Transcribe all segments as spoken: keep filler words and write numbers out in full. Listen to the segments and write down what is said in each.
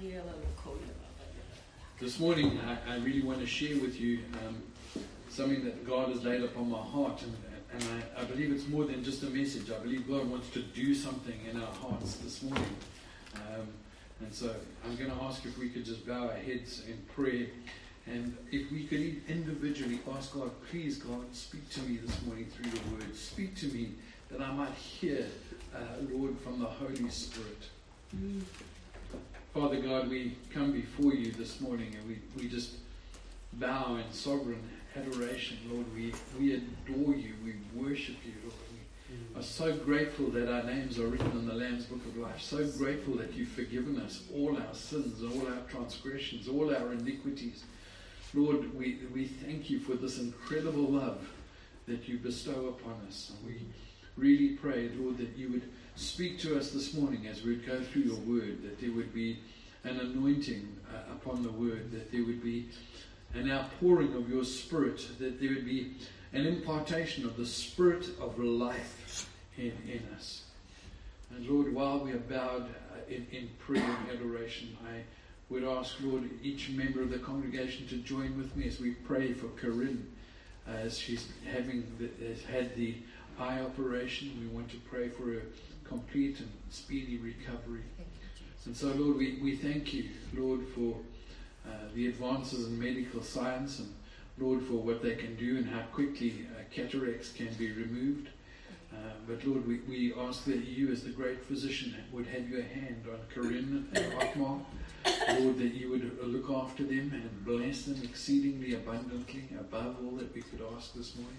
This morning, I, I really want to share with you um, something that God has laid upon my heart, and, and I, I believe it's more than just a message. I believe God wants to do something in our hearts this morning. Um, and so I'm going to ask if we could just bow our heads in prayer, and if we could individually ask God, please God, speak to me this morning through your word. Speak to me that I might hear, uh, Lord, from the Holy Spirit. Mm. Father God, we come before you this morning, and we, we just bow in sovereign adoration, Lord. We, we adore you. We worship you, Lord. We are so grateful that our names are written in the Lamb's Book of Life. So grateful that you've forgiven us all our sins, all our transgressions, all our iniquities. Lord, we, we thank you for this incredible love that you bestow upon us. And we really pray, Lord, that you would speak to us this morning as we would go through your word, that there would be an anointing uh, upon the word, that there would be an outpouring of your spirit, that there would be an impartation of the spirit of life in, in us. And Lord, while we are bowed uh, in, in prayer and adoration, I would ask, Lord, each member of the congregation to join with me as we pray for Corinne, uh, as she's having the, has had the eye operation. We want to pray for a complete and speedy recovery. And so, Lord, we, we thank you, Lord, for uh, the advances in medical science, and Lord, for what they can do and how quickly uh, cataracts can be removed. Uh, but Lord, we, we ask that you, as the great physician, would have your hand on Corinne and Otmar. Lord, that you would look after them and bless them exceedingly abundantly, above all that we could ask this morning.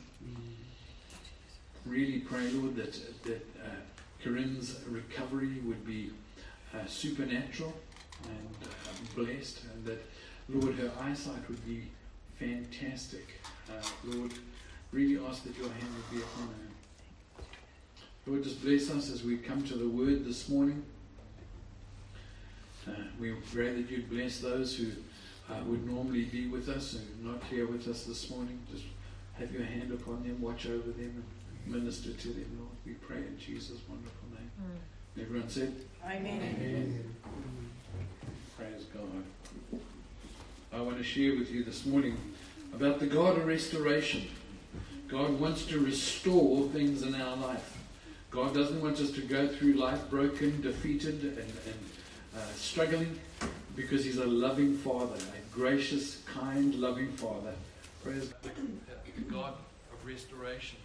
Mm. Really pray, Lord, that, that uh, Corinne's recovery would be uh, supernatural and uh, blessed, and that, Lord, her eyesight would be fantastic. Uh, Lord, really ask that your hand would be upon her. Lord, just bless us as we come to the word this morning. Uh, we pray that you'd bless those who uh, would normally be with us and not here with us this morning. Just have your hand upon them, watch over them, and minister to them, Lord. We pray in Jesus' wonderful name. Mm. Everyone said? Amen. Amen. Praise God. I want to share with you this morning about the God of restoration. God wants to restore things in our life. God doesn't want us to go through life broken, defeated, and, and uh, struggling, because he's a loving Father, a gracious, kind, loving Father. Praise God of restoration.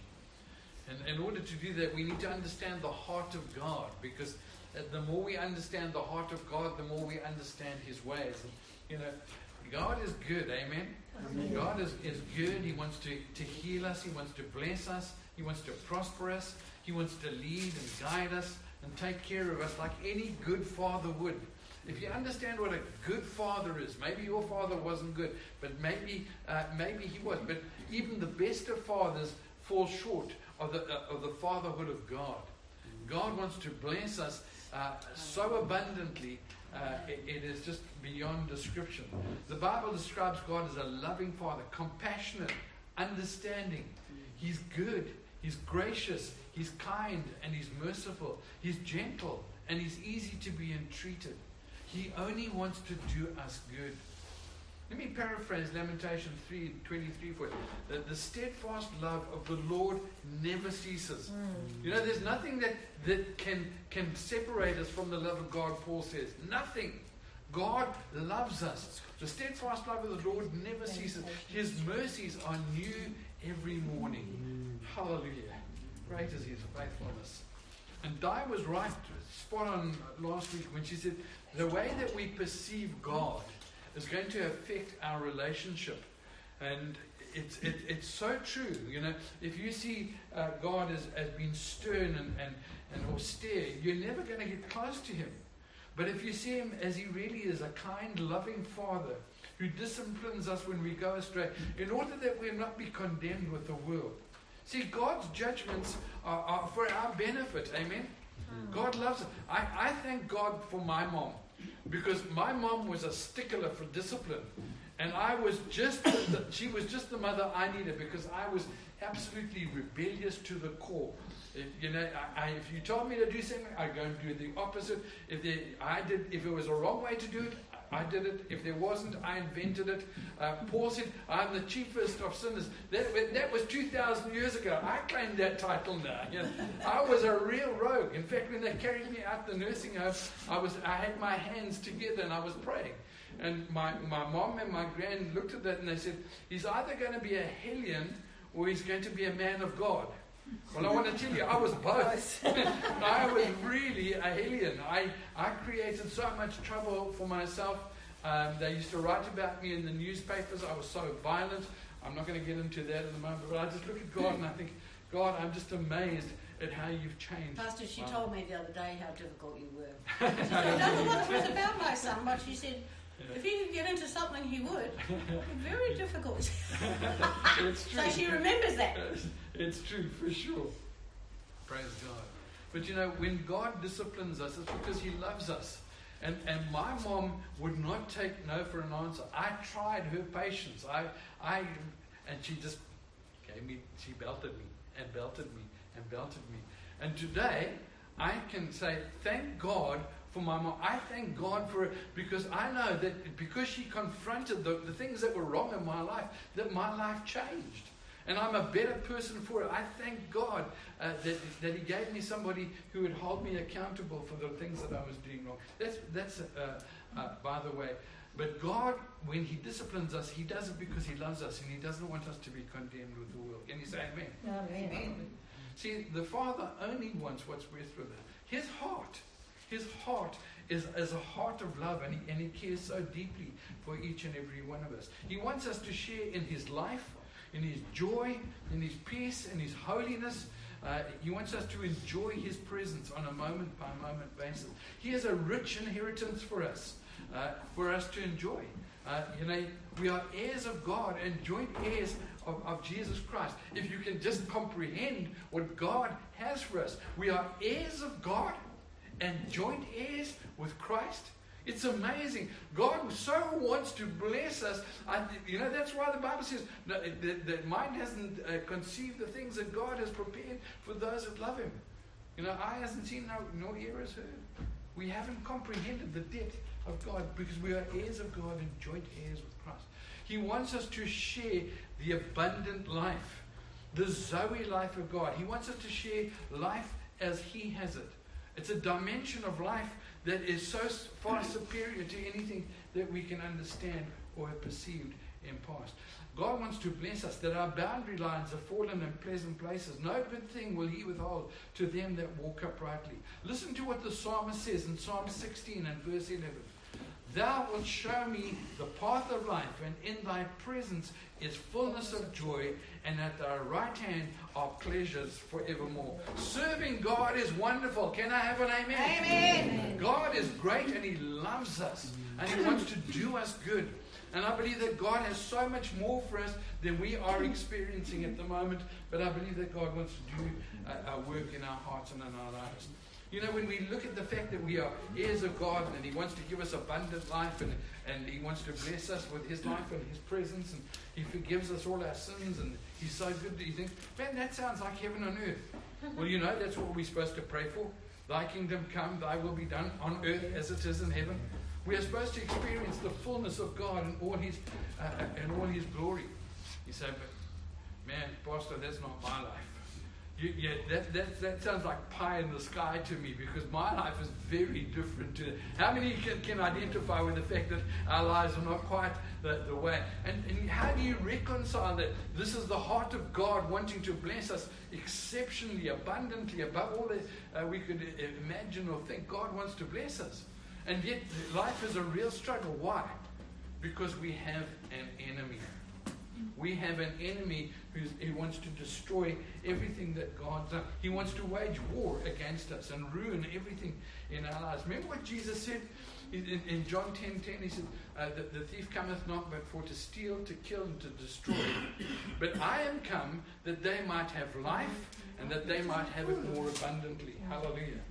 And in order to do that, we need to understand the heart of God, because the more we understand the heart of God, the more we understand his ways. And, you know, God is good, amen? Amen. God is, is good. He wants to, to heal us. He wants to bless us. He wants to prosper us. He wants to lead and guide us and take care of us like any good father would. If you understand what a good father is, maybe your father wasn't good, but maybe uh, maybe he was. But even the best of fathers fall short of the uh, of the fatherhood of God. God wants to bless us uh, so abundantly. Uh, it, it is just beyond description. The Bible describes God as a loving Father, compassionate, understanding. He's good, he's gracious, he's kind, and he's merciful. He's gentle, and he's easy to be entreated. He only wants to do us good. Let me paraphrase Lamentations three twenty-three for you. That the steadfast love of the Lord never ceases. Mm. You know, there's nothing that, that can, can separate us from the love of God, Paul says. Nothing. God loves us. The steadfast love of the Lord never ceases. His mercies are new every morning. Mm. Hallelujah. Great is his faithfulness. And Di was right, spot on last week when she said, the way that we perceive God is going to affect our relationship. And it's it, it's so true. You know, if you see uh, God as, as being stern and, and, and austere, you're never going to get close to him. But if you see him as he really is, a kind, loving Father who disciplines us when we go astray, in order that we not be condemned with the world. See, God's judgments are, are for our benefit. Amen? Mm. God loves us. I, I thank God for my mom, because my mom was a stickler for discipline. And I was just, the, she was just the mother I needed, because I was absolutely rebellious to the core. If, you know, I, I, if you told me to do something, I'd go and do the opposite. If there, I did, if it was a wrong way to do it, I did it. If there wasn't, I invented it. Uh, Paul said, I'm the chiefest of sinners. That, that was two thousand years ago. I claimed that title now. You know, I was a real rogue. In fact, when they carried me out the nursing home, I was I had my hands together and I was praying. And my, my mom and my grand looked at that and they said, he's either going to be a hellion or he's going to be a man of God. Well, I want to tell you, I was both. I was really a hellion. I, I created so much trouble for myself. Um, they used to write about me in the newspapers. I was so violent. I'm not going to get into that in a moment, but I just look at God and I think, God, I'm just amazed at how you've changed. Pastor, she wow. told me the other day how difficult you were. She said, I don't know what it was about my son, but she said, if he could get into something, he would. Very difficult. It's true. So she remembers that. It's true, for sure. Praise God. But you know, when God disciplines us, it's because he loves us. And and my mom would not take no for an answer. I tried her patience. I I and she just gave me, she belted me and belted me and belted me. And today, I can say, thank God for my mom. I thank God for it because I know that because she confronted the, the things that were wrong in my life, that my life changed. And I'm a better person for it. I thank God uh, that, that he gave me somebody who would hold me accountable for the things that I was doing wrong. That's, that's uh, uh, by the way. But God, when he disciplines us, he does it because he loves us and he doesn't want us to be condemned with the world. Can you say amen? Amen. Amen. See, the Father only wants what's best for them. His heart, his heart is, is a heart of love, and he, and he cares so deeply for each and every one of us. He wants us to share in his life, in his joy, in his peace, in his holiness. Uh, he wants us to enjoy his presence on a moment-by-moment basis. He has a rich inheritance for us, uh, for us to enjoy. Uh, you know, we are heirs of God and joint heirs of, of Jesus Christ. If you can just comprehend what God has for us, we are heirs of God and joint heirs with Christ. It's amazing. God so wants to bless us. I, you know, that's why the Bible says no, that, that mind hasn't uh, conceived the things that God has prepared for those that love him. You know, eye hasn't seen, no, nor ear has heard. We haven't comprehended the depth of God because we are heirs of God and joint heirs with Christ. He wants us to share the abundant life, the Zoe life of God. He wants us to share life as he has it. It's a dimension of life that is so far superior to anything that we can understand or have perceived in past. God wants to bless us, that our boundary lines are fallen in pleasant places. No good thing will he withhold to them that walk uprightly. Listen to what the psalmist says in Psalm sixteen and verse eleven. Thou wilt show me the path of life, and in thy presence is fullness of joy, and at thy right hand are pleasures forevermore. Serving God is wonderful. Can I have an amen? Amen. God is great and he loves us, and he wants to do us good. And I believe that God has so much more for us than we are experiencing at the moment, but I believe that God wants to do a, a work in our hearts and in our lives. You know, when we look at the fact that we are heirs of God and he wants to give us abundant life, and, and he wants to bless us with his life and his presence, and he forgives us all our sins, and he's so good that you think, man, that sounds like heaven on earth. Well, you know, that's what we're supposed to pray for. Thy kingdom come, thy will be done on earth as it is in heaven. We are supposed to experience the fullness of God and all his, uh, and all his glory. You say, but man, Pastor, that's not my life. You, yeah, that, that that sounds like pie in the sky to me, because my life is very different to that. How many can, can identify with the fact that our lives are not quite the, the way? And, and how do you reconcile that? This is the heart of God wanting to bless us exceptionally, abundantly, above all that uh, we could imagine or think. God wants to bless us. And yet life is a real struggle. Why? Because we have an enemy. We have an enemy who's, who wants to destroy everything that God's done. He wants to wage war against us and ruin everything in our lives. Remember what Jesus said in, in John ten ten? He said, uh, the, the thief cometh not but for to steal, to kill, and to destroy. But I am come that they might have life, and that they might have it more abundantly. Hallelujah.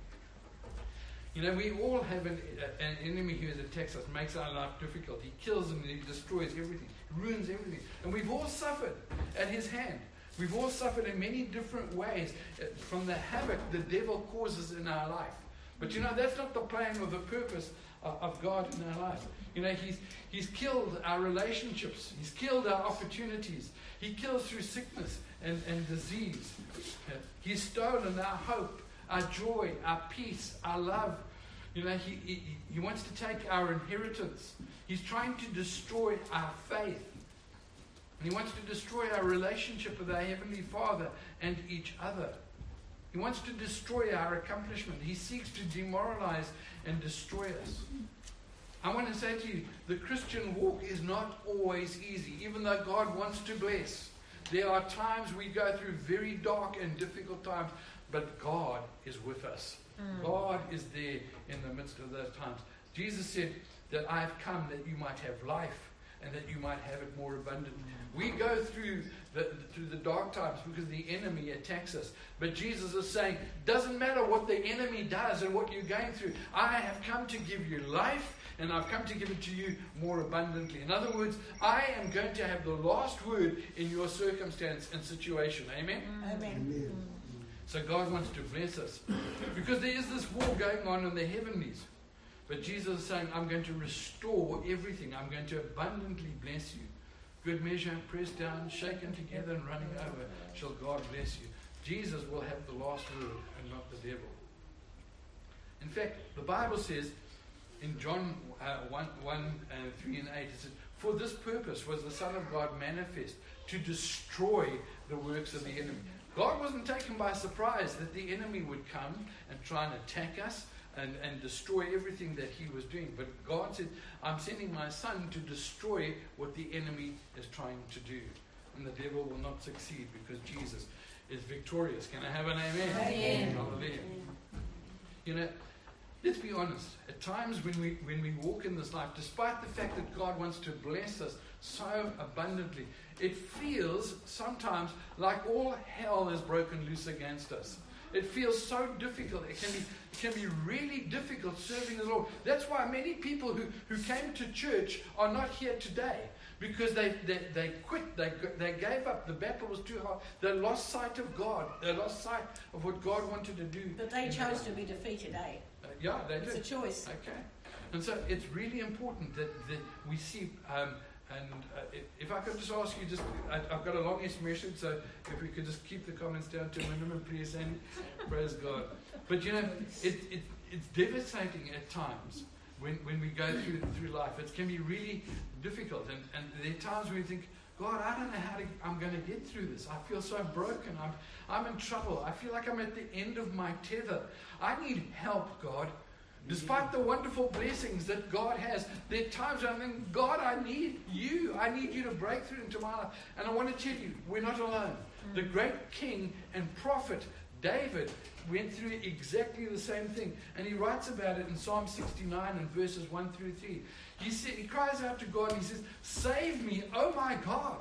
You know, we all have an, uh, an enemy who attacks us, makes our life difficult. He kills and he destroys everything, ruins everything. And we've all suffered at his hand. We've all suffered in many different ways from the havoc the devil causes in our life. But you know, that's not the plan or the purpose of, of God in our lives. You know, he's, he's killed our relationships. He's killed our opportunities. He kills through sickness and, and disease. He's stolen our hope, our joy, our peace, our love. You know, he, he, he wants to take our inheritance. He's trying to destroy our faith. And he wants to destroy our relationship with our Heavenly Father and each other. He wants to destroy our accomplishment. He seeks to demoralize and destroy us. I want to say to you, the Christian walk is not always easy, even though God wants to bless. There are times we go through very dark and difficult times, but God is with us. Mm. God is there in the midst of those times. Jesus said that I have come that you might have life and that you might have it more abundant. We go through the, through the dark times because the enemy attacks us. But Jesus is saying, doesn't matter what the enemy does and what you're going through. I have come to give you life, and I've come to give it to you more abundantly. In other words, I am going to have the last word in your circumstance and situation. Amen? Amen. Amen. So God wants to bless us. Because there is this war going on in the heavenlies. But Jesus is saying, I'm going to restore everything. I'm going to abundantly bless you. Good measure, pressed down, shaken together, and running over, shall God bless you. Jesus will have the last word and not the devil. In fact, the Bible says in John uh, one, one uh, three and eight, it says, for this purpose was the Son of God manifest, to destroy the works of the enemy. God wasn't taken by surprise that the enemy would come and try and attack us and, and destroy everything that he was doing. But God said, I'm sending my Son to destroy what the enemy is trying to do. And the devil will not succeed because Jesus is victorious. Can I have an amen? Amen. Hallelujah. You know, let's be honest. At times when we when we walk in this life, despite the fact that God wants to bless us so abundantly, it feels sometimes like all hell is broken loose against us. It feels so difficult. It can be it can be really difficult serving the Lord. That's why many people who, who came to church are not here today. Because they, they, they quit, they, they gave up, the battle was too hard, they lost sight of God, they lost sight of what God wanted to do. But they chose to be defeated, eh? Uh, yeah, they did. It's a choice. Okay. And so it's really important that, that we see, um, and uh, if, if I could just ask you, just I, I've got a longish message, so if we could just keep the comments down to a minimum, please, and praise God. But you know, it, it, it's devastating at times. When, when we go through through life, it can be really difficult, and, and there are times when we think, God, I don't know how to, I'm going to get through this. I feel so broken. I'm I'm in trouble. I feel like I'm at the end of my tether. I need help, God. Despite the wonderful blessings that God has, there are times when I think, God, I need you. I need you to break through into my life. And I want to tell you, we're not alone. The great king and prophet David went through exactly the same thing, and he writes about it in Psalm sixty-nine and verses one through three. He said, he cries out to God and he says, save me, oh my God,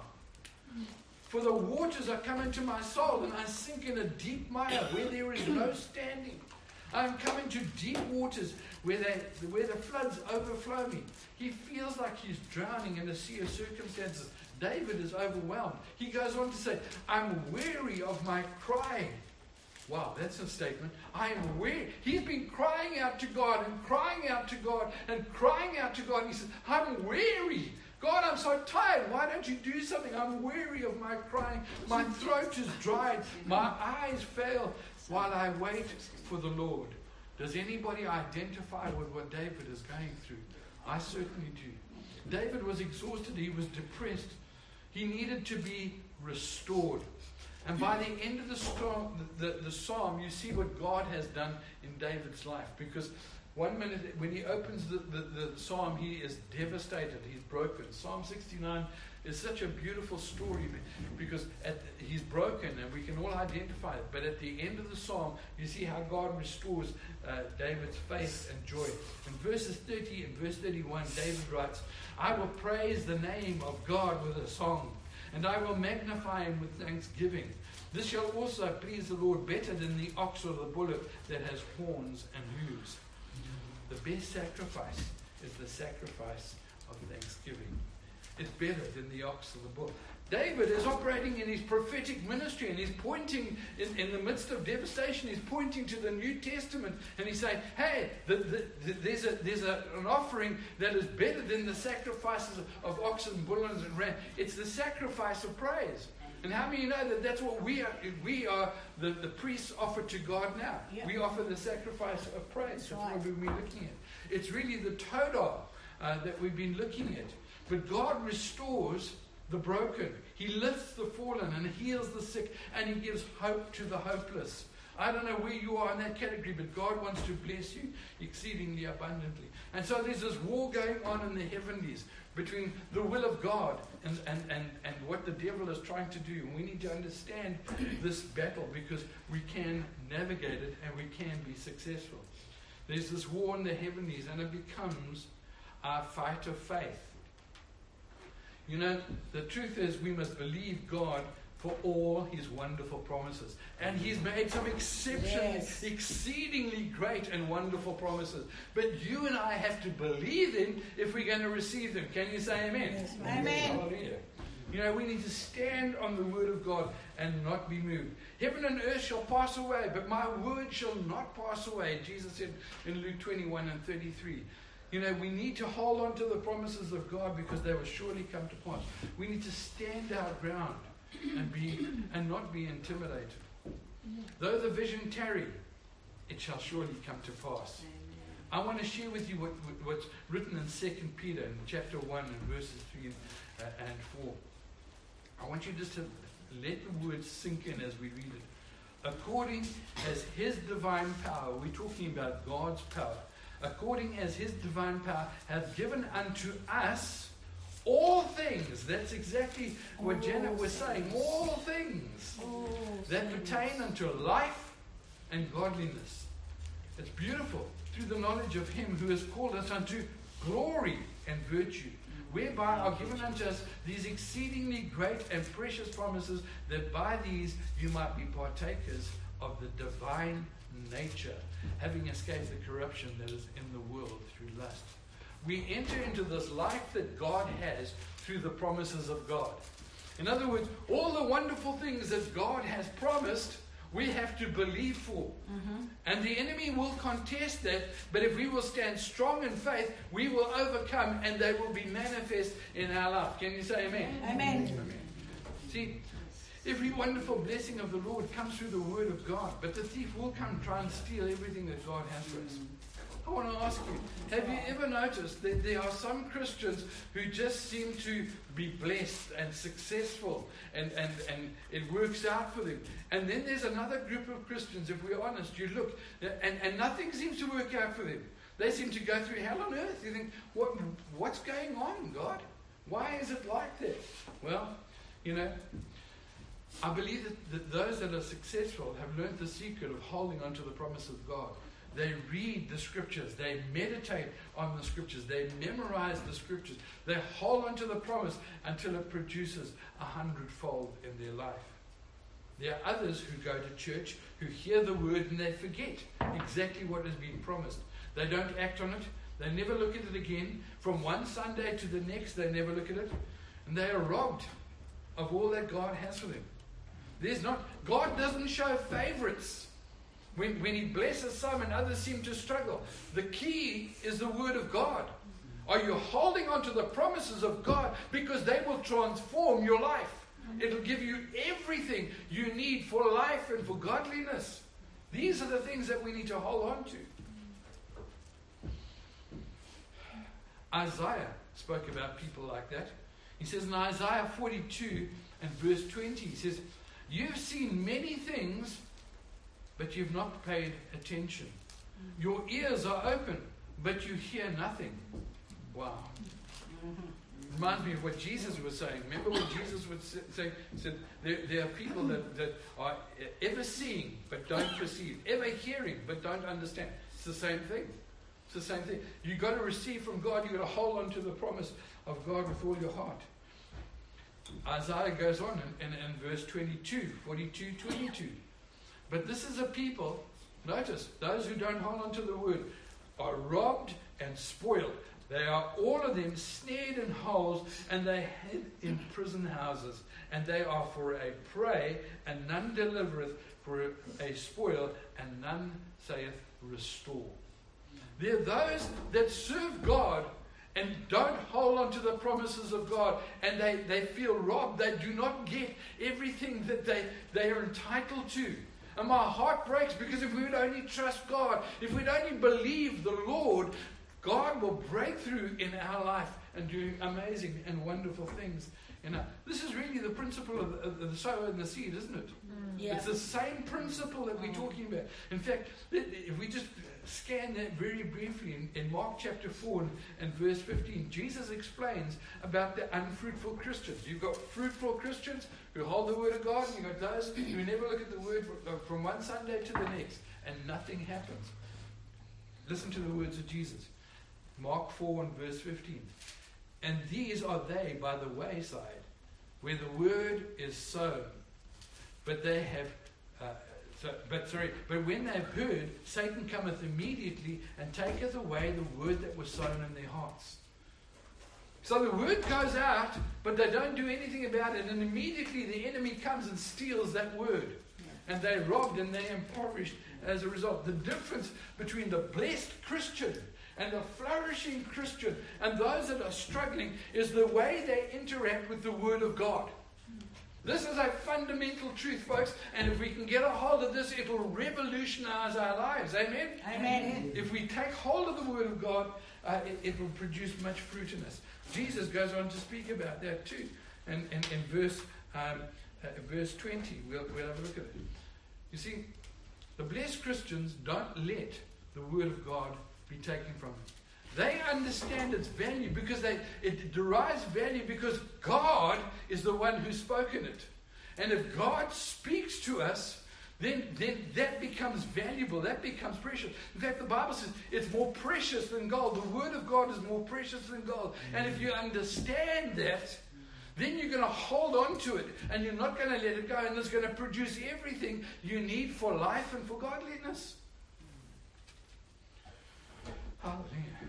for the waters are coming to my soul, and I sink in a deep mire where there is no standing. I am coming to deep waters where they, where the floods overflow me. He feels like he's drowning in a sea of circumstances. David is overwhelmed. He goes on to say, I'm weary of my crying. Wow, that's a statement. I am weary. He's been crying out to God and crying out to God and crying out to God. And he says, I'm weary. God, I'm so tired. Why don't you do something? I'm weary of my crying. My throat is dried. My eyes fail while I wait for the Lord. Does anybody identify with what David is going through? I certainly do. David was exhausted. He was depressed. He needed to be restored. And by the end of the, storm, the, the psalm, you see what God has done in David's life. Because one minute, when he opens the, the, the psalm, he is devastated. He's broken. Psalm sixty-nine is such a beautiful story because at the, he's broken, and we can all identify it. But at the end of the psalm, you see how God restores uh, David's faith and joy. In verses thirty and verse thirty-one, David writes, I will praise the name of God with a song, and I will magnify him with thanksgiving. This shall also please the Lord better than the ox or the bullock that has horns and hooves. The best sacrifice is the sacrifice of thanksgiving. is better than the ox or the bull. David is operating in his prophetic ministry, and he's pointing, in, in the midst of devastation, he's pointing to the New Testament, and he's saying, hey, the, the, the, there's, a, there's a, an offering that is better than the sacrifices of, of oxen, bulls, and rams. It's the sacrifice of praise. And how many know that that's what we are? We are the, the priests offer to God now. Yeah. We offer the sacrifice of praise. That's, That's what right. we've been looking at. It's really the Todah uh, that we've been looking at. But God restores the broken. He lifts the fallen and heals the sick, and He gives hope to the hopeless. I don't know where you are in that category, but God wants to bless you exceedingly abundantly. And so there's this war going on in the heavenlies between the will of God and, and, and, and what the devil is trying to do. And we need to understand this battle, because we can navigate it and we can be successful. There's this war in the heavenlies, and it becomes our fight of faith. You know, the truth is we must believe God for all His wonderful promises. And He's made some exceptionally, Yes. exceedingly great and wonderful promises. But you and I have to believe them if we're going to receive them. Can you say amen? Yes. Amen. Hallelujah. You know, we need to stand on the word of God and not be moved. Heaven and earth shall pass away, but my word shall not pass away. Jesus said in Luke twenty-one and thirty-three. You know, we need to hold on to the promises of God, because they will surely come to pass. We need to stand our ground and be and not be intimidated. Though the vision tarry, it shall surely come to pass. I want to share with you what, what's written in Second Peter in chapter one and verses three uh, and four. I want you just to let the words sink in as we read it. According as His divine power, we're talking about God's power, according as His divine power hath given unto us all things. That's exactly what All Janet was saying. things. All things Oh, that things. pertain unto life and godliness. It's beautiful. Through the knowledge of Him who has called us unto glory and virtue, whereby are given unto us these exceedingly great and precious promises, that by these you might be partakers of the divine nature, having escaped the corruption that is in the world through lust. We enter into this life that God has through the promises of God. In other words, all the wonderful things that God has promised, we have to believe for. Mm-hmm. And the enemy will contest that, but if we will stand strong in faith, we will overcome, and they will be manifest in our life. Can you say amen? Amen. Amen. See, every wonderful blessing of the Lord comes through the word of God, but the thief will come and try and steal everything that God has for us. I want to ask you, have you ever noticed that there are some Christians who just seem to be blessed and successful, and, and, and it works out for them? And then there's another group of Christians, if we're honest, you look, and, and nothing seems to work out for them. They seem to go through hell on earth. You think, what, what's going on, God? Why is it like that? Well, you know, I believe that, that those that are successful have learned the secret of holding on to the promise of God. They read the scriptures. They meditate on the scriptures. They memorize the scriptures. They hold on to the promise until it produces a hundredfold in their life. There are others who go to church, who hear the word, and they forget exactly what has been promised. They don't act on it. They never look at it again. From one Sunday to the next, they never look at it. And they are robbed of all that God has for them. There's not, God doesn't show favorites. When, when He blesses some and others seem to struggle, the key is the word of God. Are you holding on to the promises of God? Because they will transform your life. It'll give you everything you need for life and for godliness. These are the things that we need to hold on to. Isaiah spoke about people like that. He says in Isaiah forty-two and verse twenty, he says, "You've seen many things, but you've not paid attention. Your ears are open, but you hear nothing." Wow. Reminds me of what Jesus was saying. Remember what Jesus would say? He said, there, there are people that, that are ever seeing, but don't perceive. Ever hearing, but don't understand. It's the same thing. It's the same thing. You've got to receive from God. You've got to hold on to the promise of God with all your heart. Isaiah goes on in, in, in verse twenty-two, forty-two, twenty-two. But this is a people, notice, those who don't hold on to the word are robbed and spoiled. They are all of them snared in holes, and they hid in prison houses. And they are for a prey, and none delivereth, for a spoil, and none saith, restore. There are those that serve God and don't hold on to the promises of God, and they, they feel robbed. They do not get everything that they, they are entitled to. And my heart breaks, because if we would only trust God, if we'd only believe the Lord, God will break through in our life and do amazing and wonderful things. You know, this is really the principle of the, of the sower and the seed, isn't it? Mm. Yeah. It's the same principle that we're talking about. In fact, if we just scan that very briefly in, in Mark chapter four and, and verse fifteen, Jesus explains about the unfruitful Christians. You've got fruitful Christians who hold the word of God, and you've got those who never look at the word from one Sunday to the next, and nothing happens. Listen to the words of Jesus. Mark four and verse fifteen. And these are they by the wayside, where the word is sown, but they have, uh, so, but sorry, but when they've heard, Satan cometh immediately and taketh away the word that was sown in their hearts. So the word goes out, but they don't do anything about it, and immediately the enemy comes and steals that word, and they're robbed and they're impoverished as a result. The difference between the blessed Christian and the flourishing Christian and those that are struggling is the way they interact with the Word of God. This is a fundamental truth, folks, and if we can get a hold of this, it will revolutionize our lives. Amen? Amen. If we take hold of the Word of God, uh, it, it will produce much fruit in us. Jesus goes on to speak about that too. And in, in, in verse, um, uh, verse twenty, we'll, we'll have a look at it. You see, the blessed Christians don't let the Word of God be taken from them. They understand its value because they it derives value because God is the one who's spoken it. And if God speaks to us, then, then that becomes valuable. That becomes precious. In fact, the Bible says it's more precious than gold. The Word of God is more precious than gold. And if you understand that, then you're going to hold on to it. And you're not going to let it go. And it's going to produce everything you need for life and for godliness. Hallelujah.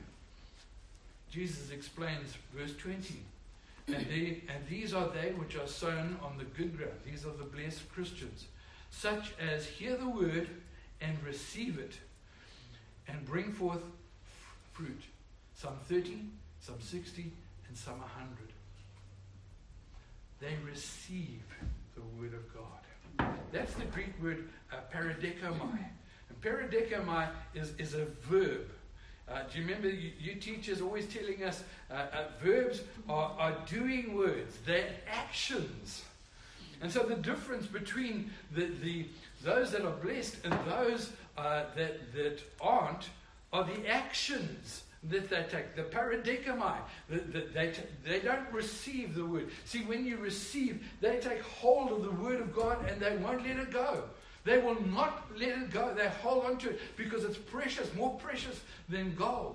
Jesus explains verse twenty. And, they, and these are they which are sown on the good ground. These are the blessed Christians. Such as hear the word and receive it and bring forth f- fruit. Some thirty, some sixty, and some a hundred. They receive the word of God. That's the Greek word uh, paradekomai. And paradekomai is, is a verb. Uh, do you remember you, you teachers always telling us uh, uh, verbs are, are doing words, they're actions. And so the difference between the, the those that are blessed and those uh, that, that aren't are the actions that they take. The paradekomai, the, the, they, t- they don't receive the word. See, when you receive, they take hold of the word of God and they won't let it go. They will not let it go. They hold on to it because it's precious, more precious than gold.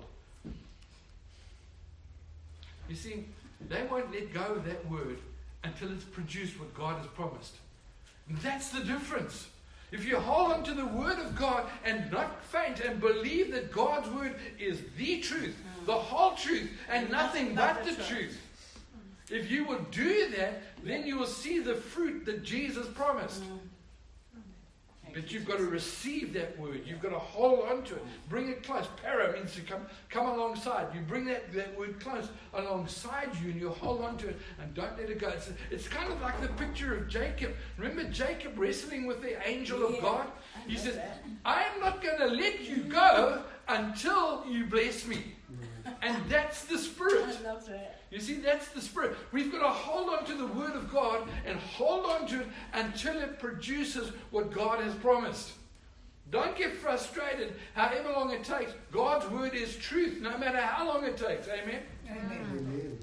You see, they won't let go of that word until it's produced what God has promised. And that's the difference. If you hold on to the word of God and not faint and believe that God's word is the truth, the whole truth, and nothing but the truth, if you will do that, then you will see the fruit that Jesus promised. But you've got to receive that word. You've got to hold on to it. Bring it close. Para means to come come alongside. You bring that, that word close alongside you and you hold on to it and don't let it go. It's, it's kind of like the picture of Jacob. Remember Jacob wrestling with the angel Yeah, of God? I He know says, that. I'm not going to let you go until you bless me. And that's the spirit. I love that. You see, that's the spirit. We've got to hold on to the word of God and hold on to it until it produces what God has promised. Don't get frustrated however long it takes. God's word is truth, no matter how long it takes. Amen? Amen.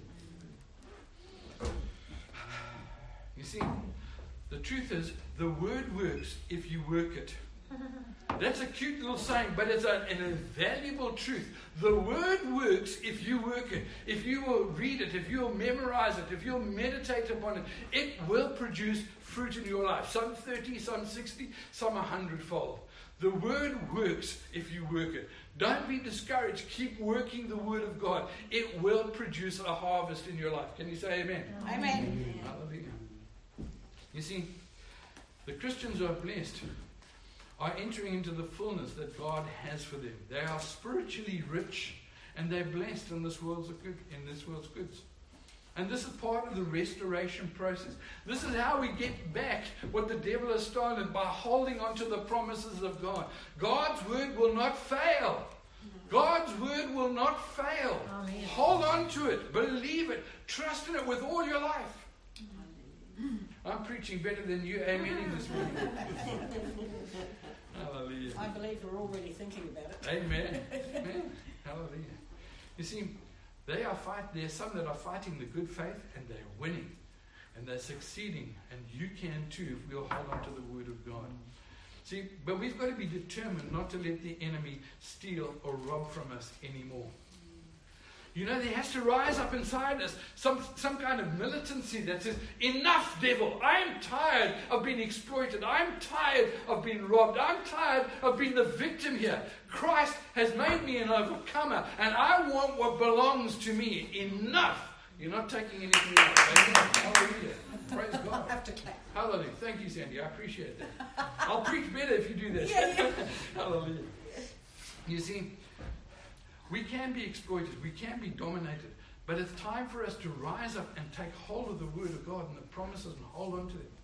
You see, the truth is, the word works if you work it. That's a cute little saying, but it's a, an invaluable truth. The word works if you work it. If you will read it, if you'll memorize it, if you'll meditate upon it, it will produce fruit in your life. Some thirty, some sixty, some a hundredfold. The word works if you work it. Don't be discouraged. Keep working the Word of God. It will produce a harvest in your life. Can you say amen? Amen. Hallelujah. You see, the Christians who are blessed are entering into the fullness that God has for them. They are spiritually rich, and they're blessed in this world's good, in this world's goods. And this is part of the restoration process. This is how we get back what the devil has stolen, by holding on to the promises of God. God's word will not fail. God's word will not fail. Amen. Hold on to it. Believe it. Trust in it with all your life. I'm preaching better than you amening this morning. Hallelujah. I believe we're already thinking about it. Amen. Amen. Hallelujah. You see, they are fight. There are some that are fighting the good faith, and they're winning, and they're succeeding, and you can too if we'll hold on to the Word of God. See, but we've got to be determined not to let the enemy steal or rob from us anymore. You know, there has to rise up inside us some, some kind of militancy that says, enough, devil. I'm tired of being exploited. I'm tired of being robbed. I'm tired of being the victim here. Christ has made me an overcomer, and I want what belongs to me. Enough. You're not taking anything else. Hallelujah. Praise God. I have to clap. Hallelujah. Thank you, Sandy. I appreciate that. I'll preach better if you do this. Yeah, yeah. Hallelujah. You see, we can be exploited. We can be dominated. But it's time for us to rise up and take hold of the Word of God and the promises and hold on to them.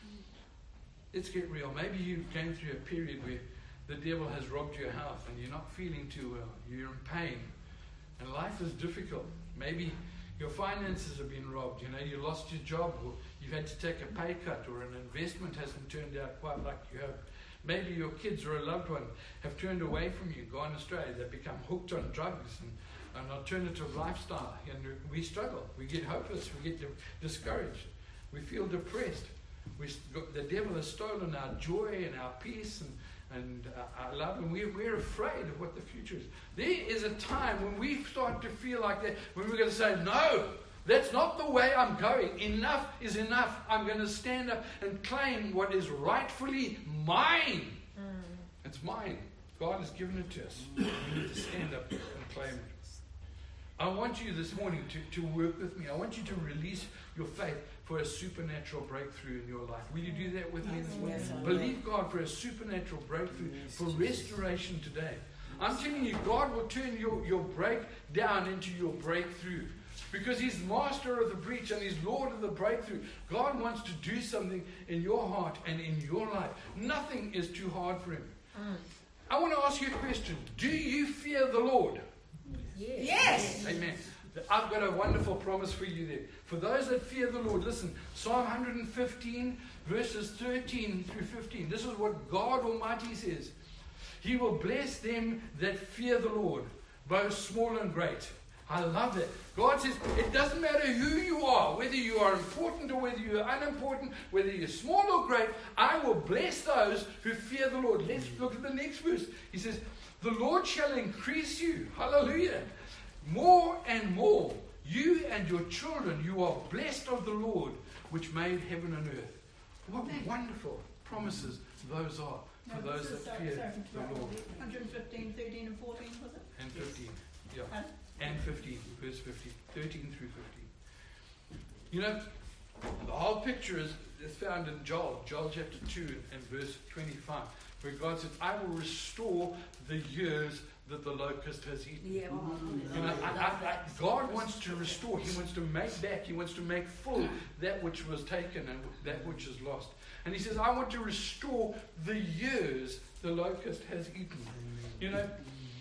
Let's get real. Maybe you came through a period where the devil has robbed your health and you're not feeling too well. You're in pain. And life is difficult. Maybe your finances have been robbed. You know, you lost your job, or you've had to take a pay cut, or an investment hasn't turned out quite like you hoped. Maybe your kids or a loved one have turned away from you, gone astray. They've become hooked on drugs and an alternative lifestyle. And we struggle. We get hopeless. We get discouraged. We feel depressed. We, the devil has stolen our joy and our peace and, and our love, and we're, we're afraid of what the future is. There is a time when we start to feel like that, when we're going to say, no, that's not the way I'm going. Enough is enough. I'm going to stand up and claim what is rightfully mine. Mm. It's mine. God has given it to us. We need to stand up and claim it. I want you this morning to, to work with me. I want you to release your faith for a supernatural breakthrough in your life. Will you do that with me this morning? Yes, believe God for a supernatural breakthrough, yes, for restoration today. I'm telling you, God will turn your, your breakdown into your breakthrough. Because He's master of the breach and He's Lord of the breakthrough. God wants to do something in your heart and in your life. Nothing is too hard for Him. Mm. I want to ask you a question. Do you fear the Lord? Yes. Yes. Amen. I've got a wonderful promise for you there. For those that fear the Lord, listen, Psalm one fifteen, verses thirteen through fifteen. This is what God Almighty says. He will bless them that fear the Lord, both small and great. I love that. God says, it doesn't matter who you are, whether you are important or whether you are unimportant, whether you're small or great, I will bless those who fear the Lord. Let's look at the next verse. He says, the Lord shall increase you. Hallelujah. More and more. You and your children, you are blessed of the Lord, which made heaven and earth. What wonderful promises those are for no, those that sorry, fear sorry, the Lord. one fifteen, thirteen and fourteen, was it? And fifteen. Yeah. Huh? And fifteen, verse fifteen, thirteen through fifteen. You know, the whole picture is, is found in Joel, Joel chapter two and verse twenty-five, where God says, I will restore the years that the locust has eaten. Yeah, well, you know, I, I, I, God wants to restore. He wants to make back. He wants to make full that which was taken and that which is lost. And He says, I want to restore the years the locust has eaten. You know,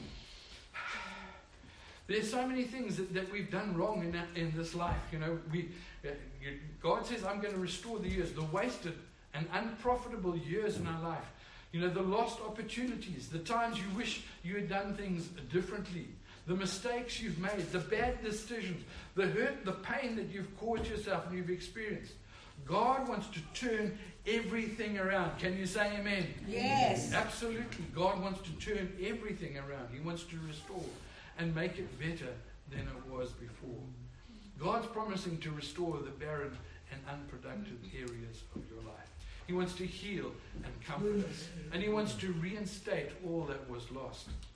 there's so many things that, that we've done wrong in that, in this life. You know, we uh, you, God says, I'm going to restore the years, the wasted and unprofitable years in our life. You know, the lost opportunities, the times you wish you had done things differently, the mistakes you've made, the bad decisions, the hurt, the pain that you've caused yourself and you've experienced. God wants to turn everything around. Can you say amen? Yes. Absolutely. God wants to turn everything around. He wants to restore and make it better than it was before. God's promising to restore the barren and unproductive areas of your life. He wants to heal and comfort us. And He wants to reinstate all that was lost.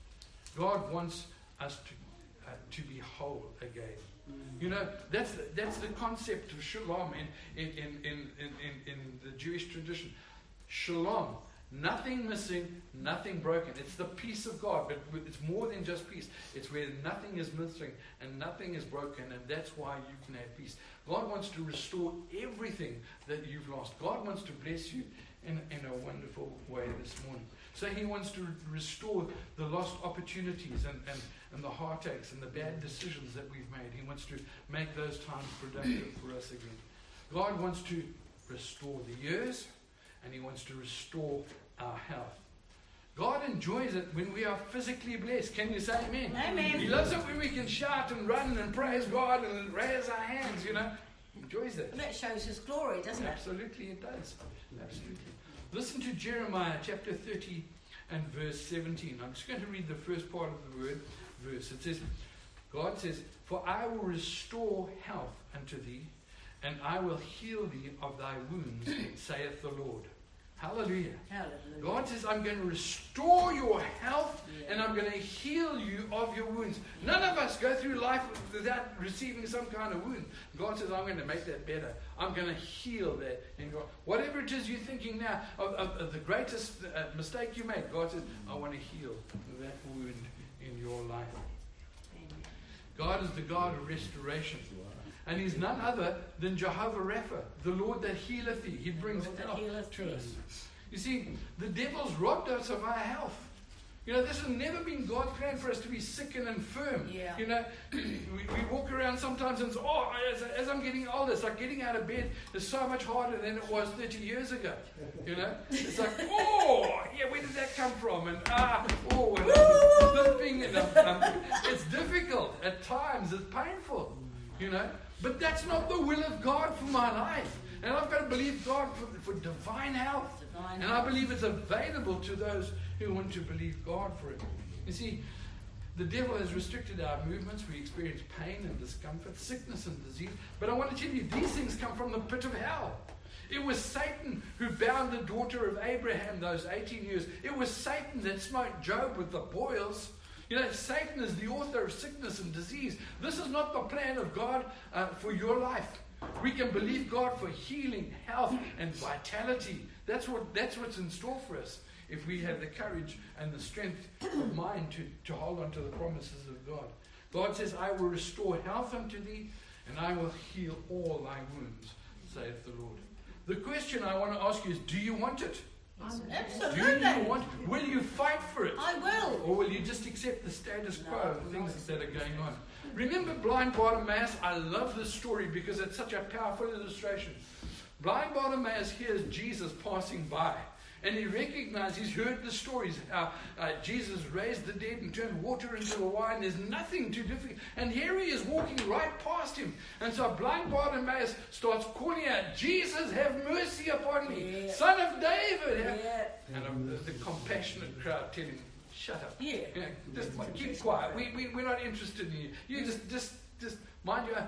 God wants us to uh, to be whole again. You know, that's the, that's the concept of shalom in in, in, in, in, in the Jewish tradition. Shalom, nothing missing, nothing broken. It's the peace of God, but it's more than just peace. It's where nothing is missing and nothing is broken, and that's why you can have peace. God wants to restore everything that you've lost. God wants to bless you in, in a wonderful way this morning. So he wants to restore the lost opportunities and, and, and the heartaches and the bad decisions that we've made. He wants to make those times productive for us again. God wants to restore the years, and he wants to restore our health. God enjoys it when we are physically blessed. Can you say amen? Amen. He loves it when we can shout and run and praise God and raise our hands, you know. He enjoys that. That shows his glory, doesn't it? Absolutely it does. Absolutely. Listen to Jeremiah chapter thirty and verse seventeen. I'm just going to read the first part of the word verse. It says, God says, "For I will restore health unto thee, and I will heal thee of thy wounds, saith the Lord." Hallelujah. Hallelujah. God says, I'm going to restore your health, Yeah. and I'm going to heal you of your wounds. None of us go through life without receiving some kind of wound. God says, I'm going to make that better. I'm going to heal that. And God, whatever it is you're thinking now of, of, of the greatest uh, mistake you made, God says, I want to heal that wound in your life. Amen. God is the God of restoration. And he's none other than Jehovah Rapha, the Lord that healeth thee. He brings Lord that health healeth to thee. us. You see, the devil's robbed us of our health. You know, this has never been God's plan for us to be sick and infirm. Yeah. You know, we, we walk around sometimes and say, oh, as, as I'm getting older, it's like getting out of bed is so much harder than it was thirty years ago. You know, it's like, oh, yeah, where did that come from? And ah, oh, and I'm limping, and I'm, I'm, it's difficult at times. It's painful. You know, but that's not the will of God for my life. And I've got to believe God for, for divine health. Divine and I believe it's available to those who want to believe God for it. You see, the devil has restricted our movements. We experience pain and discomfort, sickness and disease. But I want to tell you, these things come from the pit of hell. It was Satan who bound the daughter of Abraham those eighteen years. It was Satan that smote Job with the boils. You know, Satan is the author of sickness and disease. This is not the plan of God uh, for your life. We can believe God for healing, health, and vitality. That's what that's what's in store for us if we have the courage and the strength of mind to, to hold on to the promises of God. God says, I will restore health unto thee, and I will heal all thy wounds, saith the Lord. The question I want to ask you is, do you want it? Absolutely. Do you want it? Will you fight for it? I will. Or will you just accept the status quo No, of things not. that are going on? Remember blind Bartimaeus? I love this story because it's such a powerful illustration. Blind Bartimaeus hears Jesus passing by. And he recognized, he's heard the stories, how uh, Jesus raised the dead and turned water into the wine. There's nothing too difficult. And here he is walking right past him. And so blind Bartimaeus starts calling out, Jesus, have mercy upon me. Yeah. Son of David. Have... Yeah. And um, the, the compassionate crowd tell him, shut up. Yeah. You know, just keep quiet. We, we, we're not interested in you. You just, just, just mind you.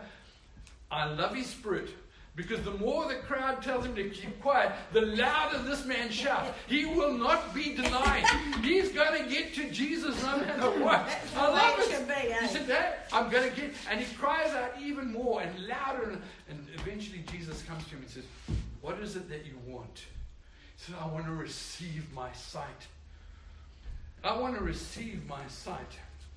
I love his spirit. Because the more the crowd tells him to keep quiet, the louder this man shouts. He will not be denied. He's going to get to Jesus no matter what. That's I the way love it it. should be, eh? He said, hey, I'm going to get, and he cries out even more and louder. And, and eventually Jesus comes to him and says, what is it that you want? He said, I want to receive my sight. I want to receive my sight.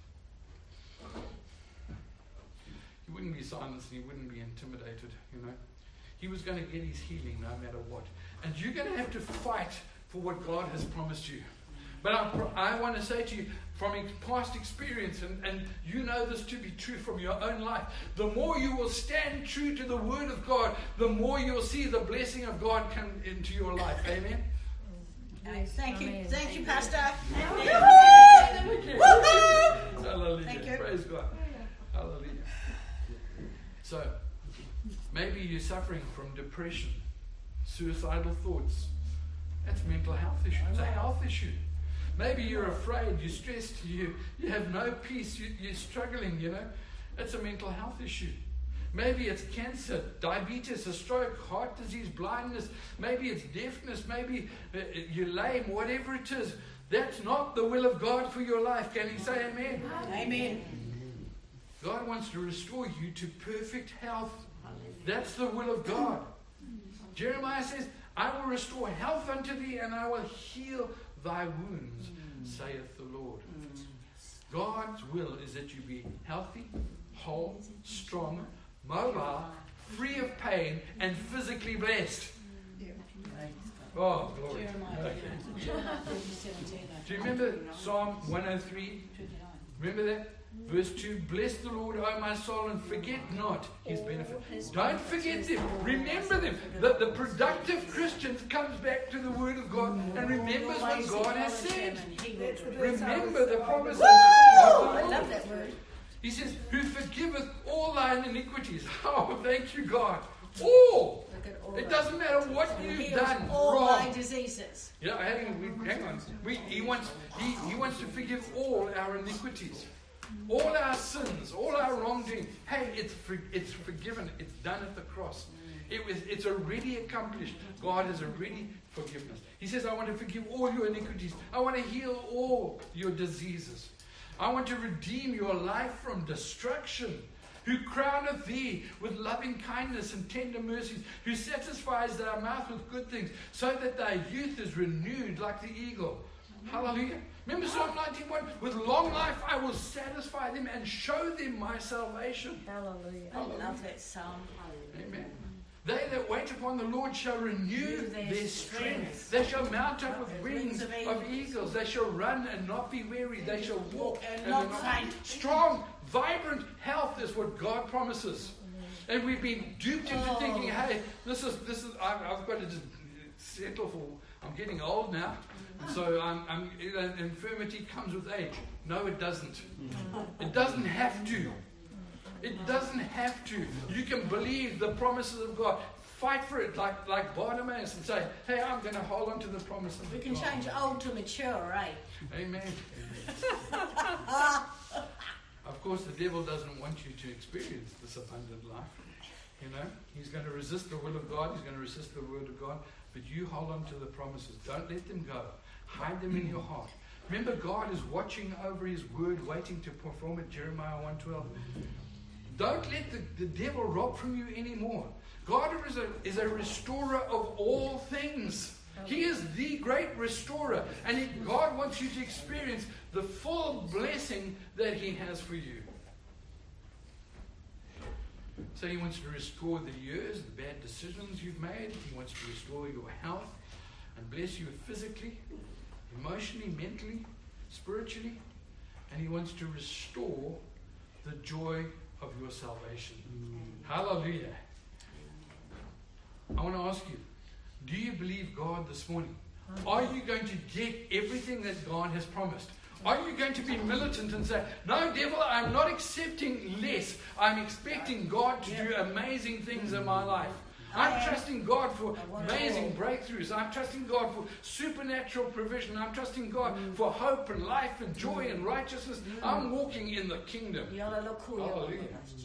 He wouldn't be silenced and he wouldn't be intimidated, you know. He was going to get his healing no matter what. And you're going to have to fight for what God has promised you. But I, I want to say to you, from past experience, and, and you know this to be true from your own life, the more you will stand true to the Word of God, the more you'll see the blessing of God come into your life. Amen? Okay, thank you. Thank you, Pastor. Hallelujah. Thank you. Praise God. Hallelujah. So, maybe you're suffering from depression, suicidal thoughts. That's a mental health issue. It's a health issue. Maybe you're afraid, you're stressed, you, you have no peace, you, you're struggling, you know. That's a mental health issue. Maybe it's cancer, diabetes, a stroke, heart disease, blindness. Maybe it's deafness. Maybe uh, you're lame, whatever it is. That's not the will of God for your life. Can you say amen? Amen. God wants to restore you to perfect health. That's the will of God. Jeremiah says, I will restore health unto thee, and I will heal thy wounds, saith the Lord. God's will is that you be healthy, whole, strong, mobile, free of pain, and physically blessed. Oh, glory. Do you remember Psalm one oh three? Remember that? Verse two, bless the Lord, O my soul, and forget not his benefit. Don't forget them. Remember them. The, the productive Christian comes back to the Word of God and remembers what God has said. Remember the promises. I love that word. He says, who forgiveth all thine iniquities. Oh, thank you, God. All. It doesn't matter what you've done all wrong. thy diseases. Yeah, hang, we, hang on. We, he wants he, he wants to forgive all our iniquities, all our sins, all our wrongdoing. Hey, it's for, it's forgiven. It's done at the cross. It was it's already accomplished. God has already forgiven us. He says, I want to forgive all your iniquities. I want to heal all your diseases. I want to redeem your life from destruction. Who crowneth thee with loving kindness and tender mercies, who satisfies thy mouth with good things, so that thy youth is renewed like the eagle. Hallelujah. Remember Psalm ninety-one? With long life I will satisfy them and show them my salvation. Hallelujah. Hallelujah. I love that psalm. Amen. They that wait upon the Lord shall renew Their their strength. strength. They shall mount up with As wings wings of of eagles. eagles. They shall run and not be weary. They shall walk And and not not faint. Strong, vibrant health is what God promises. And we've been duped into Oh. thinking, hey, this is this is I've, I've got to just settle for. I'm getting old now, and so I'm, I'm, you know, infirmity comes with age. No, it doesn't. It doesn't have to. It doesn't have to. You can believe the promises of God. Fight for it like, like Bartimaeus and say, hey, I'm going to hold on to the promises of We can God. change old to mature, eh? Amen. Of course, the devil doesn't want you to experience this abundant life. You know, he's going to resist the will of God. He's going to resist the word of God. But you hold on to the promises. Don't let them go. Hide them in your heart. Remember, God is watching over his word, waiting to perform it. Jeremiah one twelve. Don't let the, the devil rob from you anymore. God is a, is a restorer of all things. He is the great restorer. And he, God wants you to experience the full blessing that he has for you. So he wants to restore the years, the bad decisions you've made. He wants to restore your health and bless you physically, emotionally, mentally, spiritually. And he wants to restore the joy of your salvation. Mm. Hallelujah. I want to ask you, do you believe God this morning? Are you going to get everything that God has promised? Are you going to be militant and say, no, devil, I'm not accepting less. I'm expecting God to do amazing things in my life. I'm trusting God for amazing breakthroughs. I'm trusting God for supernatural provision. I'm trusting God for hope and life and joy and righteousness. I'm walking in the kingdom. Hallelujah.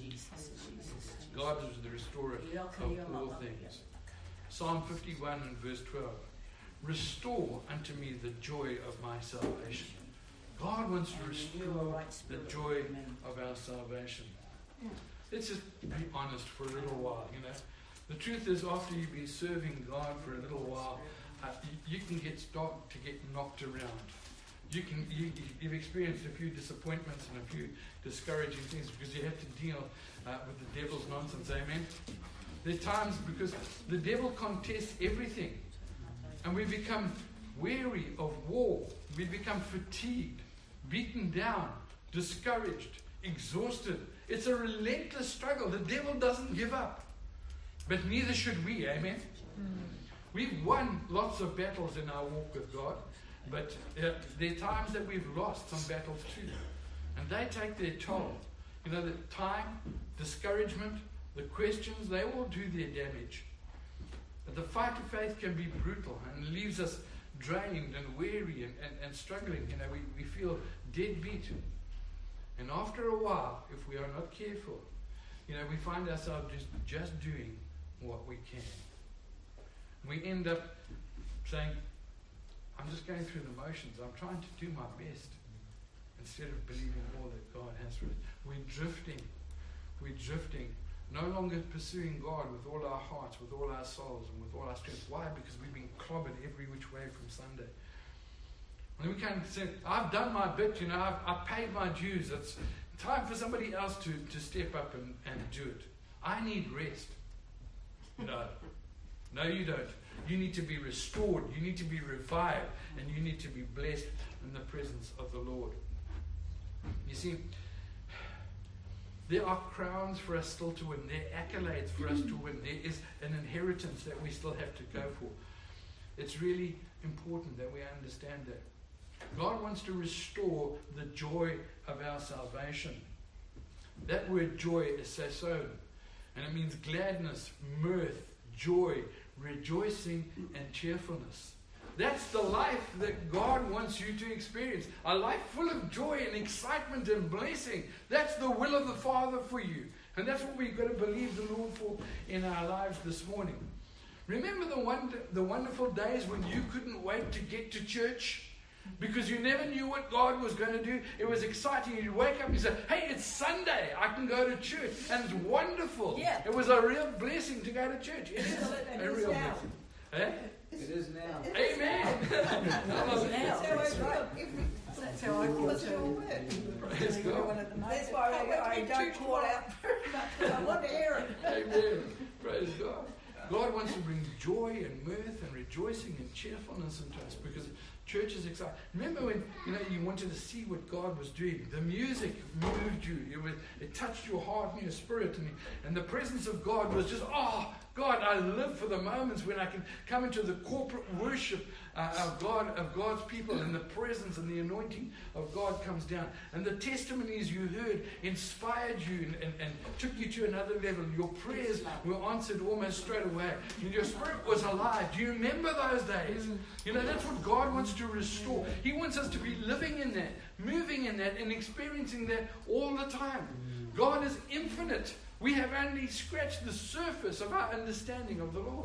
God is the restorer of all things. Psalm fifty-one and verse twelve. Restore unto me the joy of my salvation. God wants to restore the joy of our salvation. Let's just be honest for a little while, you know. The truth is, after you've been serving God for a little while, uh, you, you can get start to get knocked around. You can you, you've experienced a few disappointments and a few discouraging things because you have to deal uh, with the devil's nonsense. Amen. There are times because the devil contests everything, and we become weary of war. We become fatigued, beaten down, discouraged, exhausted. It's a relentless struggle. The devil doesn't give up. But neither should we, amen? Mm. We've won lots of battles in our walk with God, but uh, there are times that we've lost some battles too. And they take their toll. You know, the time, discouragement, the questions, they all do their damage. But the fight of faith can be brutal and leaves us drained and weary and, and, and struggling. You know, we, we feel dead beat. And after a while, if we are not careful, you know, we find ourselves just, just doing what we can. We end up saying, I'm just going through the motions. I'm trying to do my best instead of believing all that God has for us. We're drifting. We're drifting. No longer pursuing God with all our hearts, with all our souls, and with all our strength. Why? Because we've been clobbered every which way from Sunday. And we can't say, I've done my bit, you know, I've, I've paid my dues. It's time for somebody else to, to step up and, and do it. I need rest. No. No, you don't. You need to be restored. You need to be revived. And you need to be blessed in the presence of the Lord. You see, there are crowns for us still to win. There are accolades for us to win. There is an inheritance that we still have to go for. It's really important that we understand that. God wants to restore the joy of our salvation. That word joy is sason, and it means gladness, mirth, joy, rejoicing, and cheerfulness. That's the life that God wants you to experience. A life full of joy and excitement and blessing. That's the will of the Father for you. And that's what we've got to believe the Lord for in our lives this morning. Remember the, wonder, the wonderful days when you couldn't wait to get to church? Because you never knew what God was going to do. It was exciting. You'd wake up and say, hey, it's Sunday. I can go to church. And it's wonderful. Yeah. It was a real blessing to go to church. It is a real blessing. Eh? It is now. Amen. That's how I feel. That's how I feel too. Praise God. That's why I, I don't call out because I want to hear it. Amen. Praise God. God wants to bring joy and mirth and rejoicing and cheerfulness into us because church is exciting. Remember when you know you wanted to see what God was doing? The music moved you. It, was, it touched your heart and your spirit, and, and the presence of God was just, oh, God, I live for the moments when I can come into the corporate worship uh, of God, of God's people, and the presence and the anointing of God comes down. And the testimonies you heard inspired you and, and, and took you to another level. Your prayers were answered almost straight away. And your spirit was alive. Do you remember those days? You know, that's what God wants to restore. He wants us to be living in that, moving in that, and experiencing that all the time. God is infinite. We have only scratched the surface of our understanding of the Lord.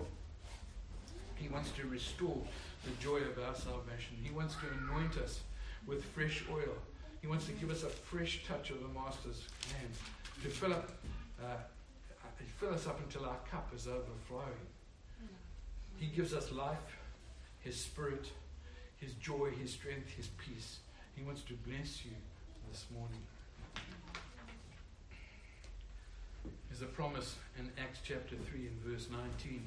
He wants to restore the joy of our salvation. He wants to anoint us with fresh oil. He wants to give us a fresh touch of the Master's hand to fill up, uh, fill us up until our cup is overflowing. He gives us life, His Spirit, His joy, His strength, His peace. He wants to bless you this morning. There's a promise in Acts chapter three and verse nineteen.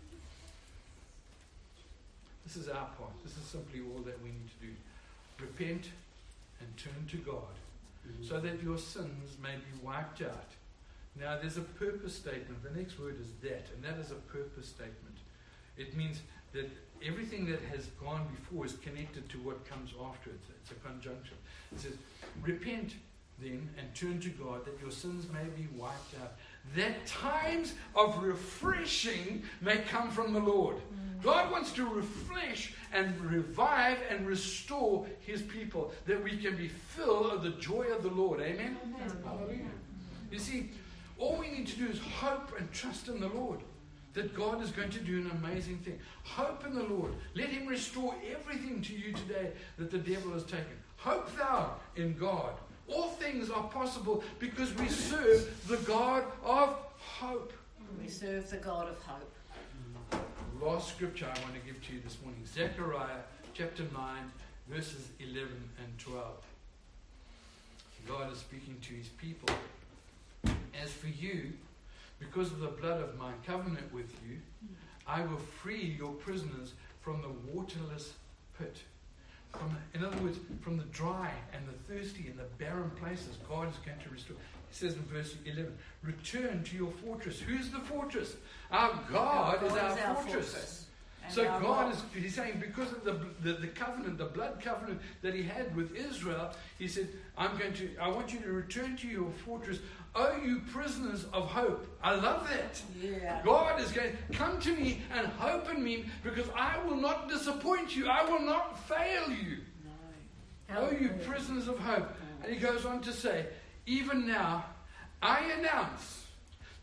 This is our part. This is simply all that we need to do. Repent and turn to God mm-hmm. so that your sins may be wiped out. Now there's a purpose statement. The next word is that, and that is a purpose statement. It means that everything that has gone before is connected to what comes after it. It's a conjunction. It says, repent then and turn to God that your sins may be wiped out, that times of refreshing may come from the Lord. Mm. God wants to refresh and revive and restore His people, that we can be filled of the joy of the Lord. Amen? Amen. Hallelujah. You see, all we need to do is hope and trust in the Lord, that God is going to do an amazing thing. Hope in the Lord. Let Him restore everything to you today that the devil has taken. Hope thou in God. All things are possible because we serve the God of hope. We serve the God of hope. Last scripture I want to give to you this morning. Zechariah chapter nine, verses eleven and twelve. God is speaking to His people. As for you, because of the blood of my covenant with you, I will free your prisoners from the waterless pit. From, in other words, from the dry and the thirsty and the barren places, God is going to restore. He says in verse eleven, return to your fortress. Who's the fortress? Our God, God is, our, is our fortress. fortress. So God, God is, he's saying, because of the, the the covenant, the blood covenant that He had with Israel, He said, I'm going to, I want you to return to your fortress, oh you prisoners of hope. I love that. Yeah. God is going, come to me and hope in me, because I will not disappoint you. I will not fail you. No. Oh you prisoners of hope. And He goes on to say, even now I announce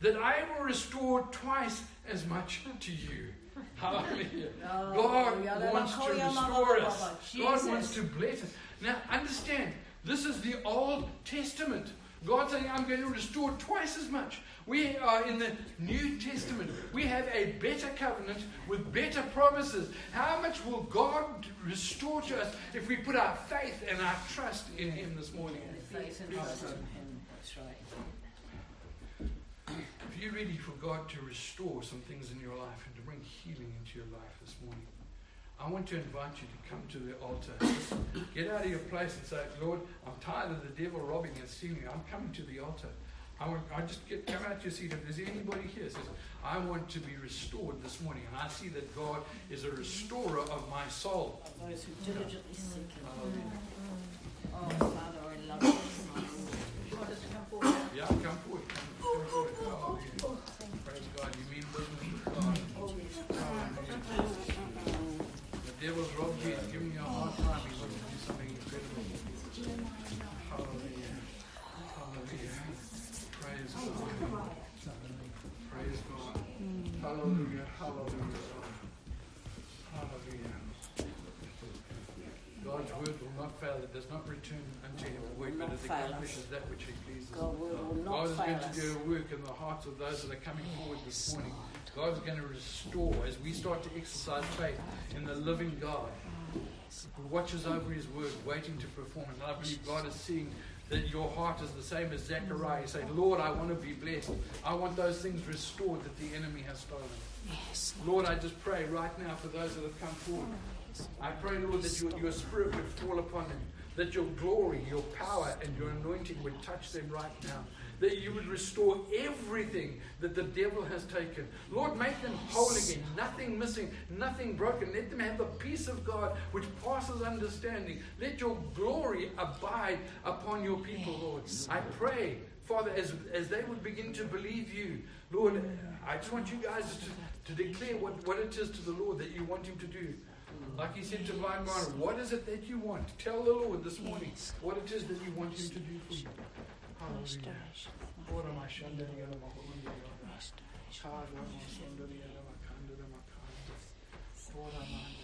that I will restore twice as much to you. Hallelujah. Oh, God yeah, wants to oh, yeah, restore Mama, us. Mama, God Jesus. wants to bless us. Now, understand, this is the Old Testament. God saying, I'm going to restore twice as much. We are in the New Testament. We have a better covenant with better promises. How much will God restore to us if we put our faith and our trust in Him this morning? Faith and trust in Him. That's right. If you're ready for God to restore some things in your life and to bring healing into your life this morning, I want to invite you to come to the altar. Just get out of your place and say, Lord, I'm tired of the devil robbing and stealing. I'm coming to the altar. I want, I just get come out your seat. If there's anybody here that says, I want to be restored this morning, and I see that God is a restorer of my soul. Of those who diligently seek Him. Oh, Father, I love you. You want us to come forward? Yeah, come forward. Come forward. Hallelujah. Praise God. You mean business with God. Hallelujah. The devil's robbed you. He's giving you a hard time. He wants to do something incredible. Hallelujah. Hallelujah. Praise God. Praise God. Hallelujah. Hallelujah. Hallelujah. God's word will not fail. It does not return unto Him void, but it accomplishes that which He pleases. God's word will not God is fail going to us. do a work in the hearts of those that are coming forward this morning. God's going to restore as we start to exercise faith in the living God who watches over His word, waiting to perform. And I believe God is seeing that your heart is the same as Zechariah. You say, Lord, I want to be blessed. I want those things restored that the enemy has stolen. Yes. Lord, I just pray right now for those that have come forward. I pray, Lord, that your, your spirit would fall upon them, that your glory, your power, and your anointing would touch them right now, that you would restore everything that the devil has taken. Lord, make them whole again, nothing missing, nothing broken. Let them have the peace of God which passes understanding. Let your glory abide upon your people, Lord. I pray, Father, as, as they would begin to believe you, Lord, I just want you guys to, to declare what, what it is to the Lord that you want Him to do. Like He said to blind Barnabas, what is it that you want? Tell the Lord this morning what it is that you want Him to do for you. Hallelujah. Lord, am I shandari ala mahuli ala. Chad wa ma shandari ala makanda ala makanda. Lord, am I.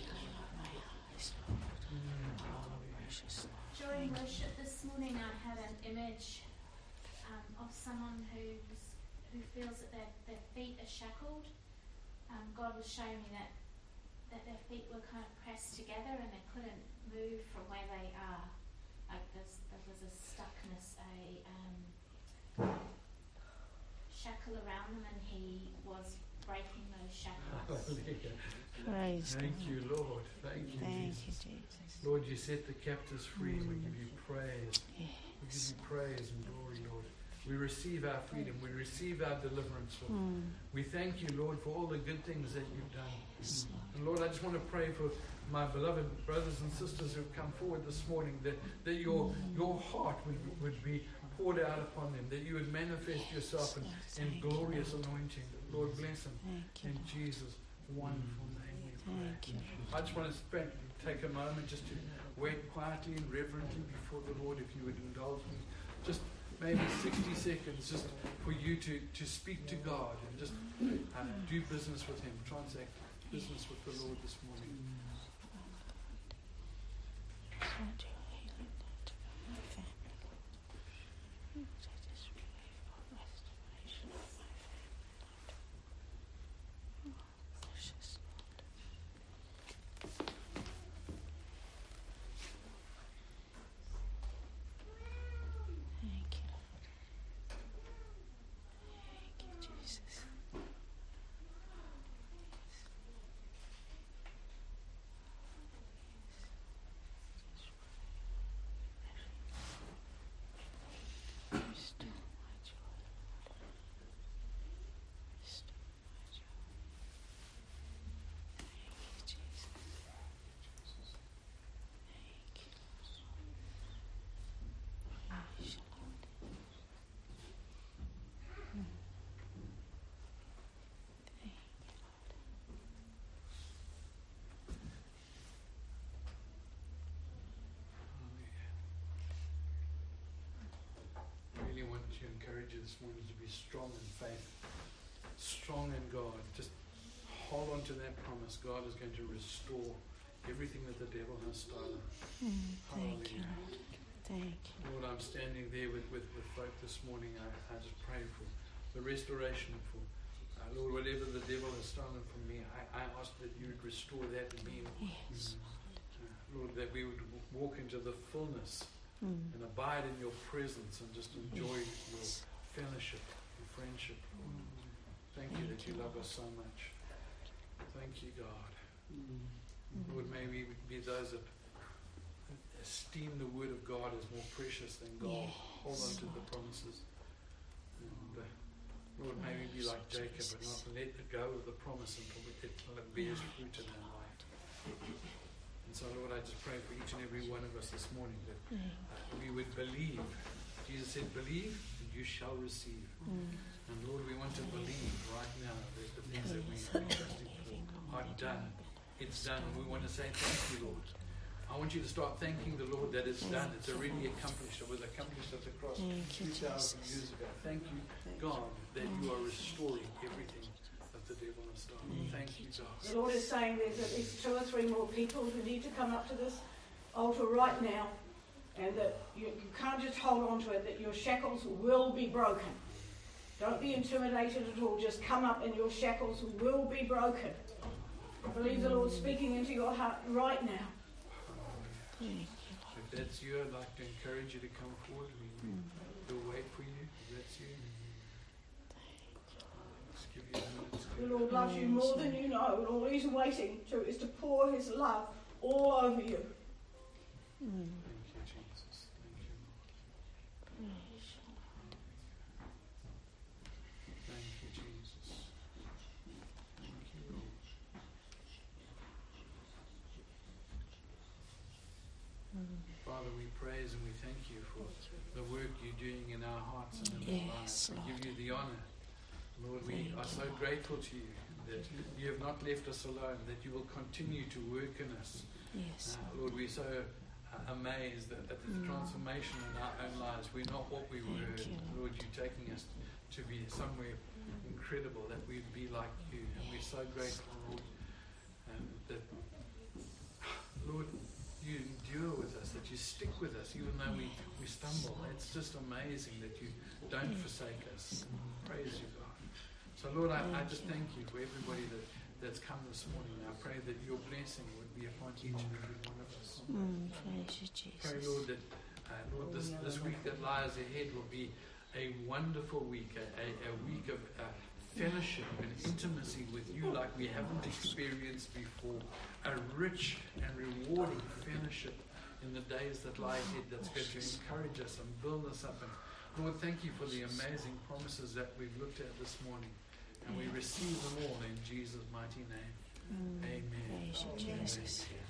During worship this morning, I had an image um, of someone who's, who feels that their, their feet are shackled. Um, God was showing me that that their feet were kind of pressed together and they couldn't move from where they are. Like there's, there was a stuckness, a um, shackle around them, and He was breaking those shackles. Praise Thank God. you, Lord. Thank you, Thank you, Jesus. Jesus. Lord, you set the captives free. We give you praise. We give Yes. you praise and glory, Lord. We receive our freedom. We receive our deliverance, Lord. Mm. We thank you, Lord, for all the good things that you've done. Yes, Lord. And Lord, I just want to pray for my beloved brothers and sisters who've come forward this morning, that, that your your heart would, would be poured out upon them, that you would manifest yourself in, in glorious anointing. Lord, bless them. Thank you. In Jesus' wonderful name we pray. Thank you. I just want to spend, take a moment just to wait quietly and reverently before the Lord, if you would indulge me. Just maybe sixty seconds just for you to, to speak to God and just uh, do business with Him, transact business with the Lord this morning. Lord, your healing to my family, Lord. Lord, I just pray for restoration of my family, Lord. Oh, precious Lord. Thank you, Lord. Thank you, Jesus. to encourage you this morning to be strong in faith, strong in God. Just hold on to that promise. God is going to restore everything that the devil has stolen. Mm, thank you, Hallelujah. Lord. Thank you. Lord, I'm standing there with, with, with folk this morning. I, I just pray for the restoration, for uh, Lord, whatever the devil has stolen from me, I, I ask that you would restore that in me. Yes, Uh, Lord, that we would w- walk into the fullness mm. and abide in your presence and just enjoy your Yes. fellowship and friendship, Lord. Thank you that you love us so much. Thank you, God. Lord, may we be those that esteem the word of God as more precious than gold. Yes, Hold on to the Lord. promises. And, uh, Lord, may we be like Jacob and not let go of the promise until it bears fruit in our life. And so, Lord, I just pray for each and every one of us this morning that uh, we would believe. Jesus said, believe and you shall receive. Mm. And Lord, we want to believe right now that the things that we are trusting for are done. It's done. And we want to say thank you, Lord. I want you to start thanking the Lord that it's done. It's already accomplished. It was accomplished at the cross two thousand years ago. Thank you, God, that you are restoring everything that the devil has stolen. Thank you, God. The Lord is saying there's at least two or three more people who need to come up to this altar right now, and that you, you can't just hold on to it, that your shackles will be broken. Don't be intimidated at all. Just come up and your shackles will be broken. I believe the Lord's speaking into your heart right now. If that's you, I'd like to encourage you to come forward. We, we'll wait for you. If that's you, let's give you a minute. The Lord loves you more than you know, and all He's waiting to is to pour His love all over you. Thank you, Jesus. Thank you, Lord. Thank you, Jesus. Thank you, Lord. Father, we praise and we thank you for the work you're doing in our hearts and in our lives. Yes, We give Lord. you the honor. Lord, we Thank are so grateful to you that you have not left us alone, that you will continue to work in us. Yes. Uh, Lord, we're so uh, amazed that, that the Mm. transformation in our own lives, we're not what we were. Thank you, Lord, you're taking us to be somewhere incredible, that we'd be like you. And we're so grateful, Lord, um, that, Lord, you endure with us, that you stick with us, even though we, we stumble. It's just amazing that you don't forsake us. Praise you, God. So, Lord, I, I just thank you for everybody that, that's come this morning. I pray that your blessing would be upon each and every one of us. Mm, praise you, Pray, Jesus. Lord, that uh, Lord, this, this week that lies ahead will be a wonderful week, a, a, a week of uh, fellowship and intimacy with you like we haven't experienced before. A rich and rewarding fellowship in the days that lie ahead that's going to encourage us and build us up. And Lord, thank you for the amazing promises that we've looked at this morning. And we receive them all in Jesus' mighty name. Mm, Amen. praise you, Amen. Jesus.